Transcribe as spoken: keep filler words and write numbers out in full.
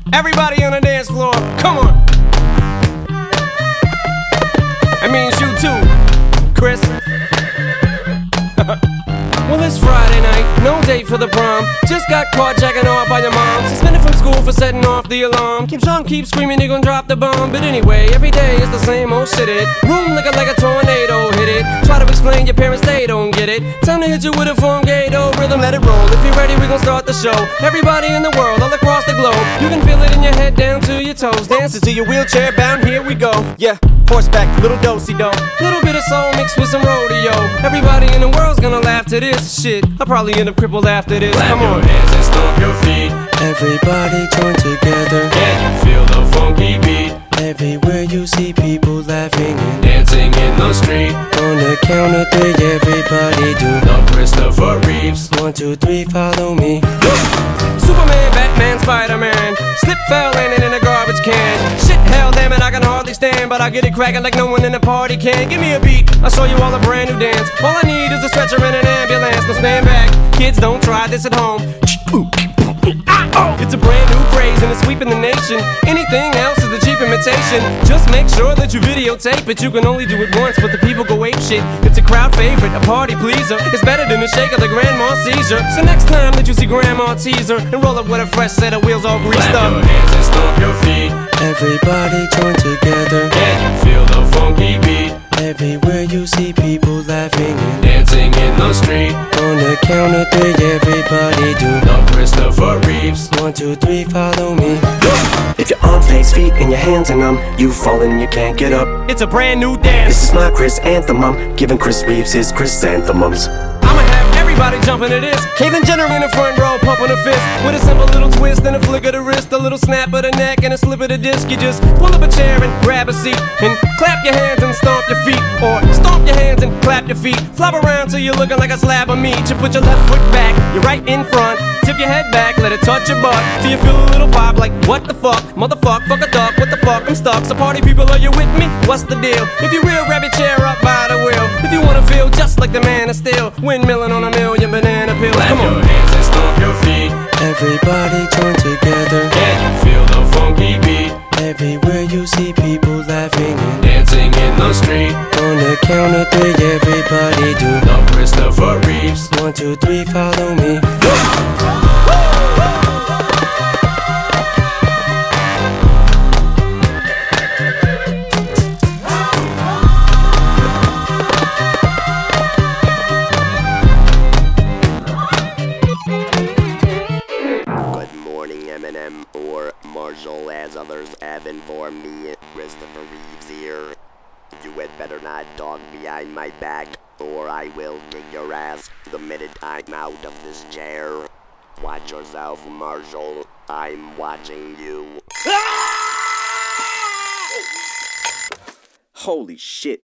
Everybody on the dance floor, come on. That means you too, Chris. Well, it's Friday night, no date for the prom. Just got caught jacking off by your mom. Suspended from school for setting off the alarm. Keep on keep screaming, you're gonna drop the bomb. But anyway, every day is the same old shit. It room looking like a tornado hit it. Try to explain, your parents, they don't get it. Time to hit you with a Fongado rhythm, let it roll. If you're ready, we gon' start the show. Everybody in the world, all across the globe, you can feel it in your head down to your toes. Dancing to your wheelchair bound, here we go. Yeah, horseback, little do-si-do. Little bit of soul mixed with some rodeo. Everybody in the world's gonna laugh to this shit. I'll probably end up crippled after this. Clap Come on. your hands and stomp your feet. Everybody join together. Can you feel the funky beat? Everywhere you see people laughing and dancing in the street. On the count of three, everybody do the Christopher Reeves. One, two, three, follow me. Superman, Batman, Spider-Man. Slip fell landing in a garbage can. Shit, hell damn it, I can hardly stand, but I get it cracking like no one in the party can. Give me a beat, I'll show you all a brand new dance. All I need is a stretcher and an ambulance. Now stand back, kids, don't try this at home. It's a brand new craze and it's sweeping the nation. Anything else is a cheap imitation. Just make sure that you videotape it. You can only do it once, but the people go ape shit. It's a crowd favorite, a party pleaser. It's better than a shake of the grandma Caesar. So next time that you see grandma tease her and roll up with a fresh set of wheels all greased Clap up. your hands and stomp your feet. Everybody join together. Can you feel the funky beat? Everywhere you see people laughing and dancing in the street. On the count of three, everybody do the Christopher Reeves. One, two, three, follow me. If your arms, legs, feet, and your hands are numb, you've fallen and you can't get up. It's a brand new dance. This is my Chris anthem. I'm giving Chris Reeves his chrysanthemums. I'ma have everybody jumping to this. Caitlyn Jenner in the front row pumping a fist with a simple little twist and a flick of the wrist, a little snap of the neck and a slip of the disc. You just pull up a chair and grab a seat and clap your hands and stomp your feet, or stomp your hands and clap your feet. Flop around till you're looking like a slab of meat. You put your left foot back, you're right in front. Tip your head back, let it touch your butt till you feel a little pop like what the fuck, motherfuck, fuck a duck, what the fuck, I'm stuck. So party people, are you with me? What's the deal? If you real, grab your chair up by the wheel. If you wanna feel just like the man of steel, windmilling on a million banana pills. Clap Come on. your hands and stomp your feet. Everybody join together. Can you feel the funky beat? Everywhere you see people laughing and dancing in the street. On the count of three, everybody do the Christopher Reeves. One, two, three, follow me. Eminem or Marshall, as others have informed me. Christopher Reeves here. You had better not talk behind my back, or I will kick your ass the minute I'm out of this chair. Watch yourself, Marshall. I'm watching you. Holy shit.